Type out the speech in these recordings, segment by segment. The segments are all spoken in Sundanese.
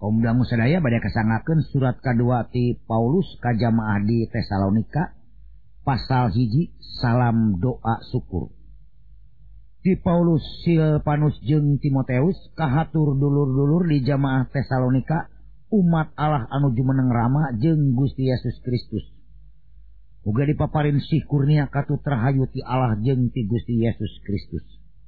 Kaum sadaya badai kasangakeun surat kedua ti Paulus ka jamaah di Tesalonika pasal 1 salam doa syukur. Ti Paulus, Silvanus jeung Timoteus kahatur dulur-dulur di jamaah Tesalonika umat Allah anu jumeneng rama jeung Gusti Yesus Kristus. Uga dipaparin sih kurnia katut rahayu ti Allah jeung ti Gusti Yesus Kristus.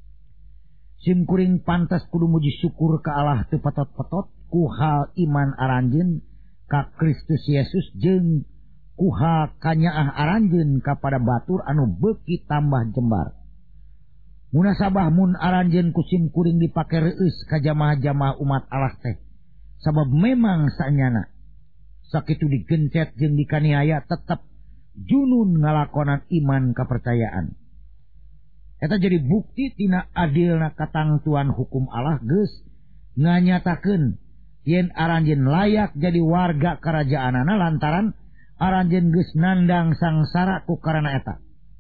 Sim kuring pantas kudu muji syukur ka Allah teu patot-patot ku hal iman aranjeun ka Kristus Yesus jeung ku hal kanyaah aranjeun kapada batur anu beuki tambah jembar. Munasabah mun aranjeun ku sim kuring dipake reueus ka jamaah-jamaah umat Allah teh. Sabab memang saenyana sakitu digencet jeung dikaniaya tetep junun ngalakonan iman kapercayaan. Eta jadi bukti tina adilna katangtuan hukum Allah geus nganyatakeun yen aranjeun layak jadi warga karajaanana lantaran aranjeun geus nandang sangsara ku karana eta.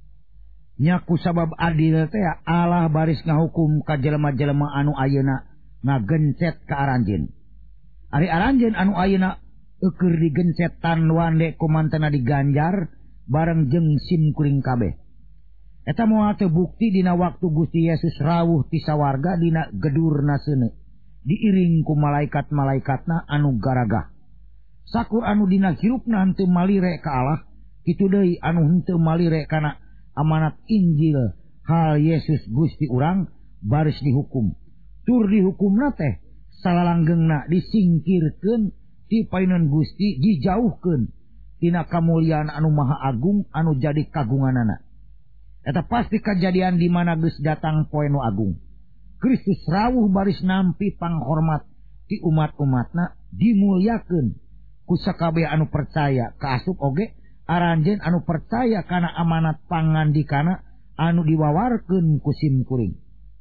Nya ku sabab adil teh Allah baris ngahukum ka jelema-jelema anu ayeuna ngagencet ka aranjeun. Ari aranjeun anu ayeuna keur digencet tan wande kumantena diganjar bareng jeung sim kuring kabeh. Eta moal teu bukti dina waktu Gusti Yesus rawuh ti sawarga dina gedurna seuneu diiring ku malaikat-malaikatna anu garagah. Sakur anu dina hirupna henteu malire ka Allah, kitu deui anu henteu malire kana amanat Injil hal Yesus Gusti urang baris dihukum. Tur dihukumna teh salalanggengna disingkirkeun ti paineun Gusti, dijauhkeun tina kamuliaan anu maha agung anu jadi kagunganana. Eta pasti kejadian di mana geus datang poe nu agung. Kristus rawuh baris nampi panghormat ti umat-umatna dimulyakeun ku sakabeh anu percaya, kaasup oge aranjeun anu percaya kana amanat pangandikana anu diwawarkeun ku sim kuring.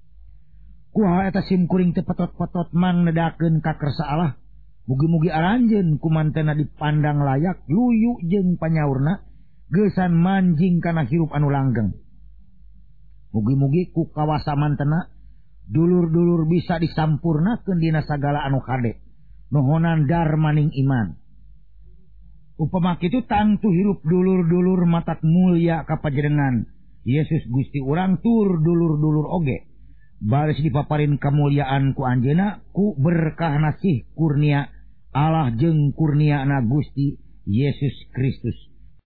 Kumaha eta sim kuring teu petot-petot mangnedakeun ka kersa Allah. Mugi-mugi aranjeun kumantena dipandang layak luyu jeung panyaurna geusan manjing kana hirup anu langgeng. Mugi-mugi ku kawasa mantena dulur-dulur bisa disampurnakeun dina sagala anu kade nuhonan darmaning iman. Upama kitu tangtu hirup dulur-dulur matak mulya ka panjenengan Yesus Gusti urang tur dulur-dulur oge baris dipaparin kamulyaan ku anjeunna ku berkah nasih kurnia Allah jeung kurniana Gusti Yesus Kristus.